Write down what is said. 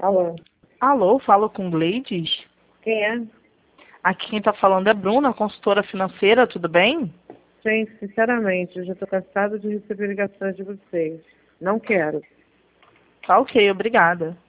Alô, Alô, falo com Gleides? quem é? Aqui quem está falando é Bruna, consultora financeira, tudo bem? Gente, sinceramente, eu já estou cansada de receber ligações de vocês. Não quero. Tá ok, obrigada.